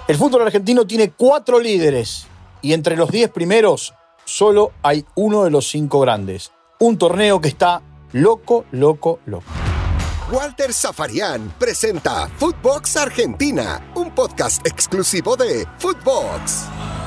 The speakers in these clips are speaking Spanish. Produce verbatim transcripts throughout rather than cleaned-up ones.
El fútbol argentino tiene cuatro líderes y entre los diez primeros solo hay uno de los cinco grandes. Un torneo que está loco, loco, loco. Walter Zafarian presenta Footbox Argentina, un podcast exclusivo de Footbox.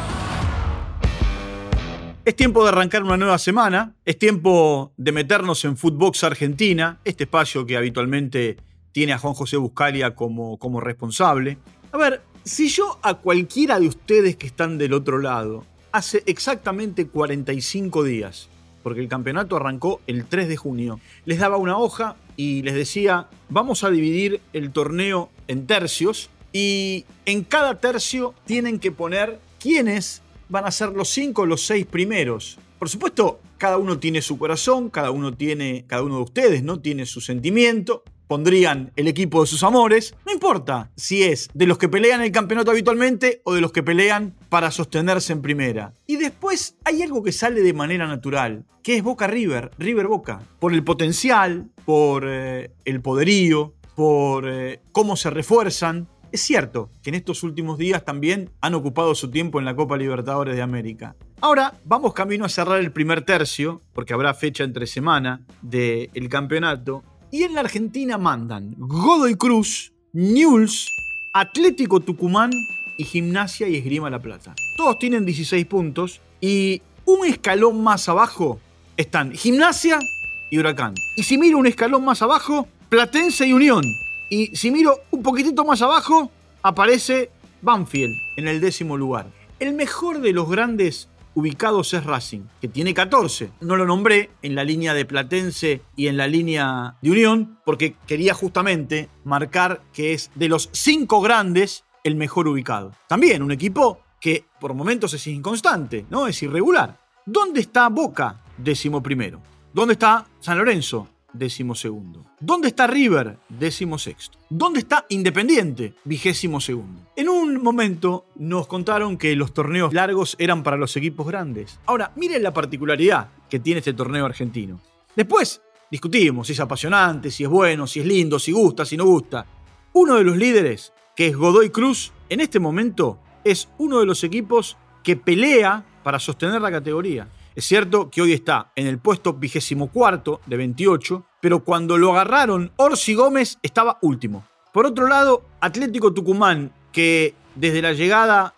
Es tiempo de arrancar una nueva semana, es tiempo de meternos en Footbox Argentina, este espacio que habitualmente tiene a Juan José Buscalia como, como responsable. A ver, si yo a cualquiera de ustedes que están del otro lado, hace exactamente cuarenta y cinco días, porque el campeonato arrancó el tres de junio, les daba una hoja y les decía, vamos a dividir el torneo en tercios y en cada tercio tienen que poner quiénes van a ser los cinco o los seis primeros. Por supuesto, cada uno tiene su corazón, cada uno tiene, cada uno de ustedes, ¿no? Tiene su sentimiento. Pondrían el equipo de sus amores. No importa si es de los que pelean el campeonato habitualmente o de los que pelean para sostenerse en primera. Y después hay algo que sale de manera natural, que es Boca River, River Boca. Por el potencial, por eh, el poderío, por eh, cómo se refuerzan. Es cierto que en estos últimos días también han ocupado su tiempo en la Copa Libertadores de América. Ahora vamos camino a cerrar el primer tercio, porque habrá fecha entre semana del campeonato. Y en la Argentina mandan Godoy Cruz, Newell's, Atlético Tucumán y Gimnasia y Esgrima La Plata. Todos tienen dieciséis puntos y un escalón más abajo están Gimnasia y Huracán. Y si miro un escalón más abajo, Platense y Unión. Y si miro un poquitito más abajo, aparece Banfield en el décimo lugar. El mejor de los grandes ubicados es Racing, que tiene catorce. No lo nombré en la línea de Platense y en la línea de Unión, porque quería justamente marcar que es de los cinco grandes el mejor ubicado. También un equipo que por momentos es inconstante, ¿no? Es irregular. ¿Dónde está Boca? Décimo primero. ¿Dónde está San Lorenzo? Décimo segundo. ¿Dónde está River? Décimo sexto. ¿Dónde está Independiente? Vigésimo segundo. En un momento nos contaron que los torneos largos eran para los equipos grandes. Ahora, miren la particularidad que tiene este torneo argentino. Después discutimos si es apasionante, si es bueno, si es lindo, si gusta, si no gusta. Uno de los líderes, que es Godoy Cruz, en este momento es uno de los equipos que pelea para sostener la categoría. Es cierto que hoy está en el puesto vigésimo cuarto de veintiocho, pero cuando lo agarraron, Orsi Gómez estaba último. Por otro lado, Atlético Tucumán, que desde la llegada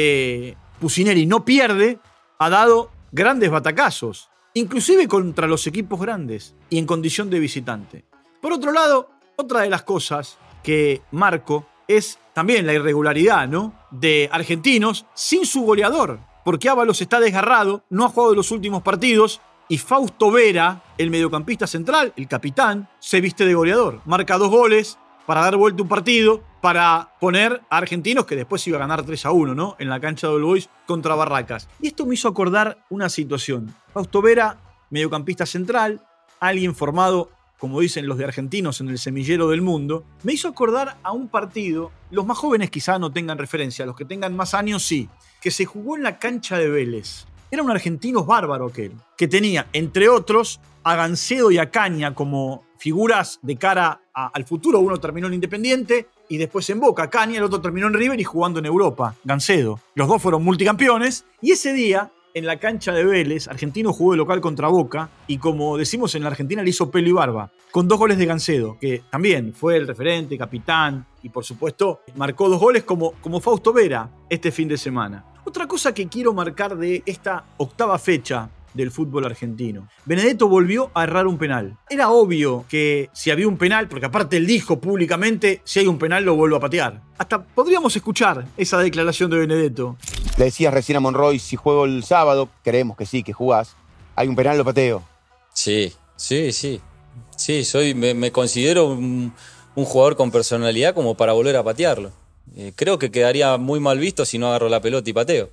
de Pusineri no pierde, ha dado grandes batacazos, inclusive contra los equipos grandes y en condición de visitante. Por otro lado, otra de las cosas que marco es también la irregularidad, ¿no?, de argentinos sin su goleador. Porque Ábalos está desgarrado, no ha jugado los últimos partidos y Fausto Vera, el mediocampista central, el capitán, se viste de goleador. Marca dos goles para dar vuelta un partido, para poner a Argentinos, que después iba a ganar tres a uno, ¿no?, en la cancha de All Boys contra Barracas. Y esto me hizo acordar una situación. Fausto Vera, mediocampista central, alguien formado, como dicen los de Argentinos, en el semillero del mundo, me hizo acordar a un partido, los más jóvenes quizá no tengan referencia, los que tengan más años sí, que se jugó en la cancha de Vélez. Era un argentino bárbaro aquel, que tenía, entre otros, a Gancedo y a Caña como figuras de cara a, al futuro. Uno terminó en Independiente y después en Boca. Caña, el otro terminó en River y jugando en Europa. Gancedo. Los dos fueron multicampeones. Y ese día, en la cancha de Vélez, Argentino jugó de local contra Boca y, como decimos en la Argentina, le hizo pelo y barba, con dos goles de Gancedo, que también fue el referente, capitán y, por supuesto, marcó dos goles como, como Fausto Vera este fin de semana. Otra cosa que quiero marcar de esta octava fecha del fútbol argentino. Benedetto volvió a errar un penal. Era obvio que si había un penal, porque aparte él dijo públicamente, si hay un penal lo vuelvo a patear. Hasta podríamos escuchar esa declaración de Benedetto. Le decías recién a Monroy, si juego el sábado, creemos que sí, que jugás, hay un penal, lo pateo. Sí, sí, sí. Sí, soy, me, me considero un, un jugador con personalidad como para volver a patearlo. Eh, creo que quedaría muy mal visto si no agarro la pelota y pateo.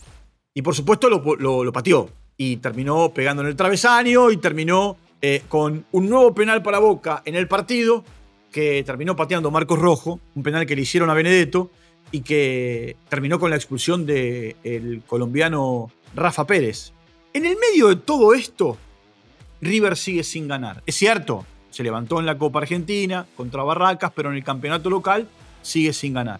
Y por supuesto lo, lo, lo pateó. Y terminó pegando en el travesaño y terminó eh, con un nuevo penal para Boca en el partido, que terminó pateando Marcos Rojo, un penal que le hicieron a Benedetto y que terminó con la expulsión del colombiano Rafa Pérez. En el medio de todo esto, River sigue sin ganar. Es cierto, se levantó en la Copa Argentina contra Barracas, pero en el campeonato local sigue sin ganar.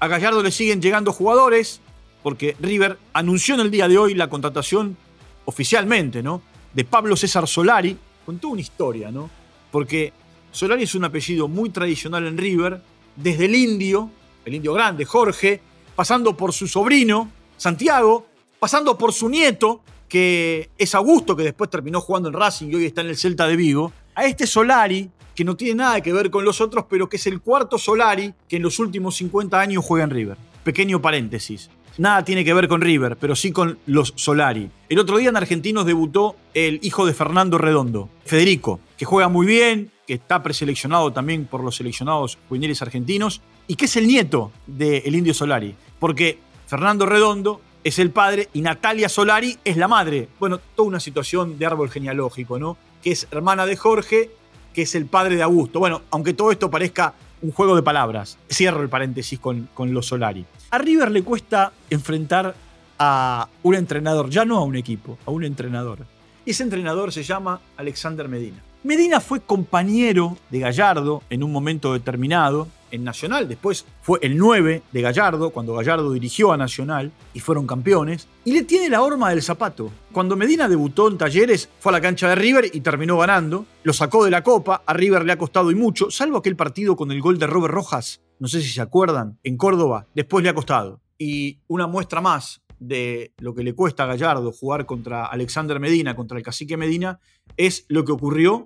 A Gallardo le siguen llegando jugadores, porque River anunció en el día de hoy la contratación oficialmente, ¿no?, de Pablo César Solari, con toda una historia, ¿no? Porque Solari es un apellido muy tradicional en River, desde el indio, el indio grande, Jorge, pasando por su sobrino, Santiago, pasando por su nieto, que es Augusto, que después terminó jugando en Racing y hoy está en el Celta de Vigo, a este Solari, que no tiene nada que ver con los otros, pero que es el cuarto Solari que en los últimos cincuenta años juega en River. Pequeño paréntesis. Nada tiene que ver con River, pero sí con los Solari. El otro día en Argentinos debutó el hijo de Fernando Redondo, Federico, que juega muy bien, que está preseleccionado también por los seleccionados juveniles argentinos, y que es el nieto del Indio Solari, porque Fernando Redondo es el padre y Natalia Solari es la madre. Bueno, toda una situación de árbol genealógico, ¿no? Que es hermana de Jorge, que es el padre de Augusto. Bueno, aunque todo esto parezca un juego de palabras, cierro el paréntesis con, con los Solari. A River le cuesta enfrentar a un entrenador, ya no a un equipo, a un entrenador. Y ese entrenador se llama Alexander Medina. Medina fue compañero de Gallardo en un momento determinado en Nacional, después fue el nueve de Gallardo, cuando Gallardo dirigió a Nacional y fueron campeones, y le tiene la horma del zapato. Cuando Medina debutó en Talleres, fue a la cancha de River y terminó ganando, lo sacó de la Copa, a River le ha costado y mucho, salvo aquel partido con el gol de Robert Rojas, no sé si se acuerdan, en Córdoba, después le ha costado. Y una muestra más de lo que le cuesta a Gallardo jugar contra Alexander Medina, contra el Cacique Medina, es lo que ocurrió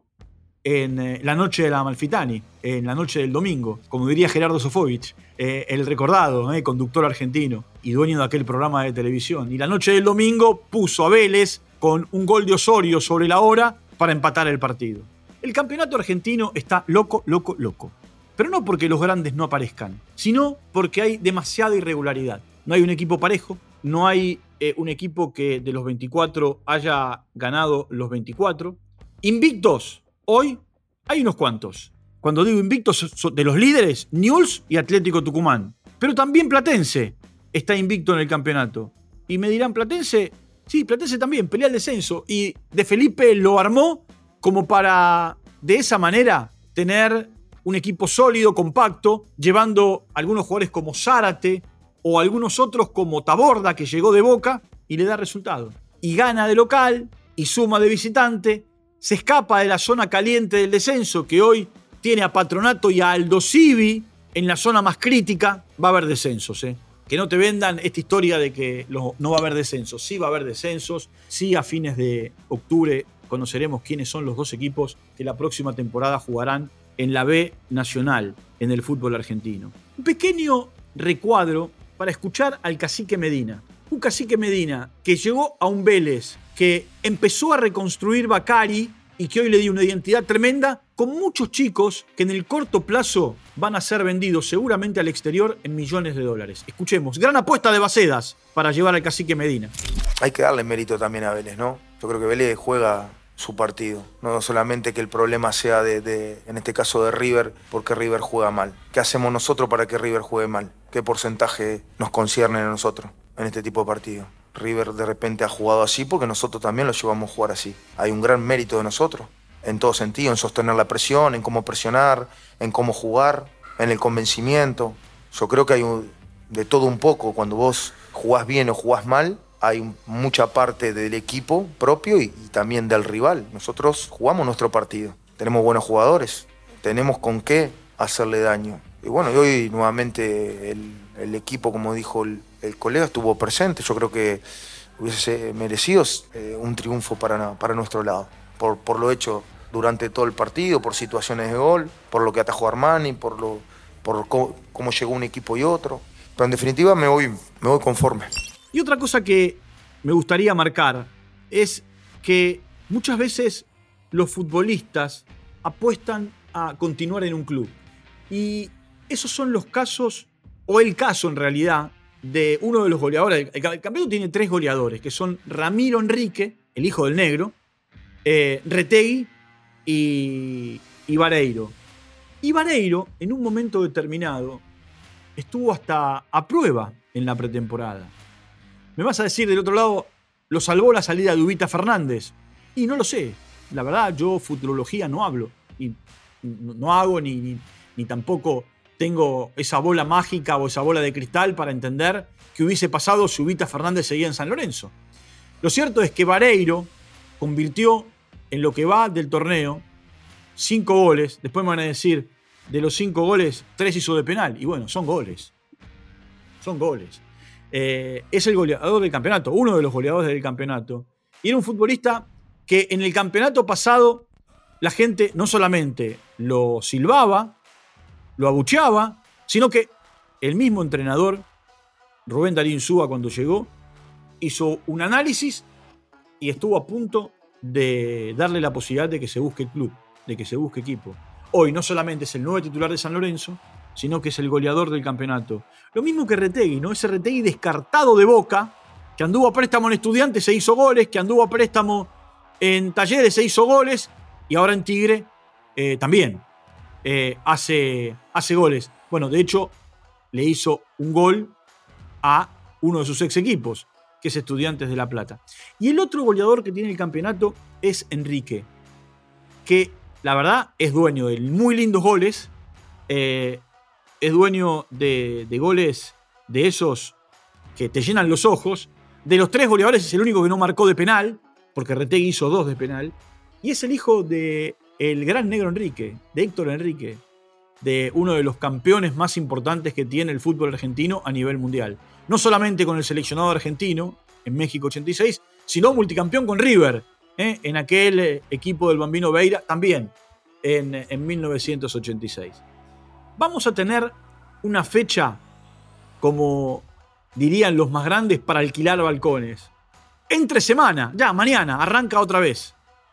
en la noche de la Amalfitani, en la noche del domingo, como diría Gerardo Sofovich, eh, el recordado eh, conductor argentino y dueño de aquel programa de televisión. Y la noche del domingo puso a Vélez con un gol de Osorio sobre la hora para empatar el partido. El campeonato argentino está loco, loco, loco. Pero no porque los grandes no aparezcan, sino porque hay demasiada irregularidad. No hay un equipo parejo, no hay eh, un equipo que de los veinticuatro haya ganado los veinticuatro. Invictos. Hoy hay unos cuantos. Cuando digo invictos, de los líderes, Newell's y Atlético Tucumán. Pero también Platense está invicto en el campeonato. Y me dirán, ¿Platense? Sí, Platense también, pelea el descenso. Y De Felipe lo armó como para, de esa manera, tener un equipo sólido, compacto, llevando algunos jugadores como Zárate o algunos otros como Taborda, que llegó de Boca, y le da resultado. Y gana de local, y suma de visitante. Se escapa de la zona caliente del descenso, que hoy tiene a Patronato y a Aldo Civi en la zona más crítica. Va a haber descensos, ¿eh? Que no te vendan esta historia de que no va a haber descensos. Sí va a haber descensos. Sí, a fines de octubre conoceremos quiénes son los dos equipos que la próxima temporada jugarán en la B Nacional, en el fútbol argentino. Un pequeño recuadro para escuchar al Cacique Medina. Un Cacique Medina que llegó a un Vélez que empezó a reconstruir Bacari y que hoy le dio una identidad tremenda, con muchos chicos que en el corto plazo van a ser vendidos seguramente al exterior en millones de dólares. Escuchemos, gran apuesta de Bacedas para llevar al Cacique Medina. Hay que darle mérito también a Vélez, ¿no? Yo creo que Vélez juega su partido, no solamente que el problema sea de, de, en este caso de River, porque River juega mal. ¿Qué hacemos nosotros para que River juegue mal? ¿Qué porcentaje nos concierne a nosotros en este tipo de partido? River de repente ha jugado así porque nosotros también lo llevamos a jugar así. Hay un gran mérito de nosotros, en todo sentido, en sostener la presión, en cómo presionar, en cómo jugar, en el convencimiento. Yo creo que hay un, de todo un poco. Cuando vos jugás bien o jugás mal, hay un, mucha parte del equipo propio y, y también del rival. Nosotros jugamos nuestro partido. Tenemos buenos jugadores, tenemos con qué hacerle daño. Y bueno, y hoy nuevamente el, el equipo, como dijo el, el colega, estuvo presente. Yo creo que hubiese merecido eh, un triunfo para, para nuestro lado, por, por lo hecho durante todo el partido, por situaciones de gol, por lo que atajó Armani, por, lo, por cómo, cómo llegó un equipo y otro. Pero en definitiva me voy, me voy conforme. Y otra cosa que me gustaría marcar es que muchas veces los futbolistas apuestan a continuar en un club. Y esos son los casos, o el caso en realidad, de uno de los goleadores. El campeonato tiene tres goleadores, que son Ramiro Enrique, el hijo del negro, eh, Retegui y, y Vareiro. Y Vareiro, en un momento determinado, estuvo hasta a prueba en la pretemporada. Me vas a decir, del otro lado, lo salvó la salida de Ubita Fernández. Y no lo sé. La verdad, yo futurología no hablo. Y no hago ni, ni, ni tampoco tengo esa bola mágica o esa bola de cristal para entender qué hubiese pasado si Ubita Fernández seguía en San Lorenzo. Lo cierto es que Vareiro convirtió en lo que va del torneo cinco goles. Después me van a decir, de los cinco goles, tres hizo de penal. Y bueno, son goles. Son goles. Eh, es el goleador del campeonato, uno de los goleadores del campeonato. Y era un futbolista que en el campeonato pasado la gente no solamente lo silbaba, lo abucheaba, sino que el mismo entrenador, Rubén Darío Insúa, cuando llegó, hizo un análisis y estuvo a punto de darle la posibilidad de que se busque el club, de que se busque equipo. Hoy no solamente es el nuevo titular de San Lorenzo, sino que es el goleador del campeonato. Lo mismo que Retegui, ¿no? Ese Retegui descartado de Boca, que anduvo a préstamo en Estudiantes, se hizo goles, que anduvo a préstamo en Talleres, se hizo goles, y ahora en Tigre eh, también eh, hace, hace goles. Bueno, de hecho, le hizo un gol a uno de sus ex equipos, que es Estudiantes de La Plata. Y el otro goleador que tiene el campeonato es Enrique, que la verdad es dueño de muy lindos goles, eh, es dueño de, de goles de esos que te llenan los ojos. De los tres goleadores es el único que no marcó de penal, porque Retegui hizo dos de penal, y es el hijo del gran negro Enrique, de Héctor Enrique, de uno de los campeones más importantes que tiene el fútbol argentino a nivel mundial. No solamente con el seleccionado argentino en México ochenta y seis, sino multicampeón con River, ¿eh? en aquel eh, equipo del Bambino Veira, también en, en mil novecientos ochenta y seis. Vamos a tener una fecha, como dirían los más grandes, para alquilar balcones. Entre semana, ya mañana, arranca otra vez.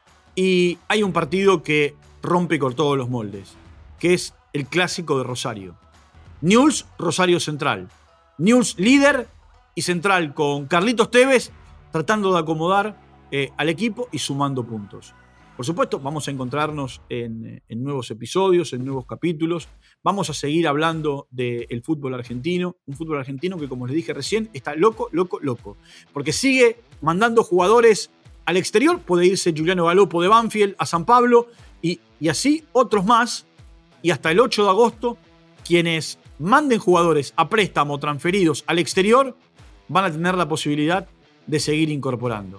Y hay un partido que rompe con todos los moldes, que es el clásico de Rosario. Newell's, Rosario Central. Newell's líder y Central con Carlitos Tevez tratando de acomodar eh, al equipo y sumando puntos. Por supuesto, vamos a encontrarnos en, en nuevos episodios, en nuevos capítulos. Vamos a seguir hablando del fútbol argentino. Un fútbol argentino que, como les dije recién, está loco, loco, loco. Porque sigue mandando jugadores al exterior. Puede irse Juliano Galopo de Banfield a San Pablo y, y así otros más. Y hasta el ocho de agosto, quienes manden jugadores a préstamo transferidos al exterior van a tener la posibilidad de seguir incorporando.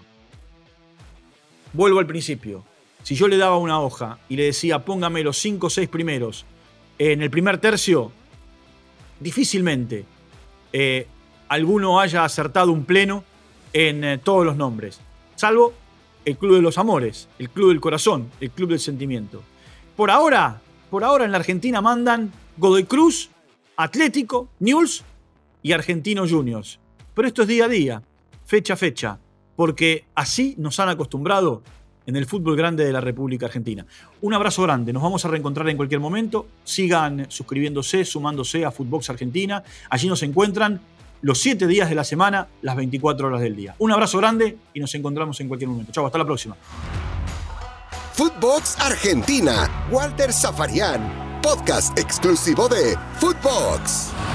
Vuelvo al principio. Si yo le daba una hoja y le decía póngame los cinco o seis primeros en el primer tercio, difícilmente eh, alguno haya acertado un pleno en eh, todos los nombres. Salvo el Club de los Amores, el Club del Corazón, el Club del Sentimiento. Por ahora, por ahora en la Argentina mandan Godoy Cruz, Atlético, Newell's y Argentinos Juniors. Pero esto es día a día, fecha a fecha, porque así nos han acostumbrado en el fútbol grande de la República Argentina. Un abrazo grande, nos vamos a reencontrar en cualquier momento. Sigan suscribiéndose, sumándose a Footbox Argentina. Allí nos encuentran los siete días de la semana, las veinticuatro horas del día. Un abrazo grande y nos encontramos en cualquier momento. Chau, hasta la próxima. Footbox Argentina, Walter Safarian, podcast exclusivo de Footbox.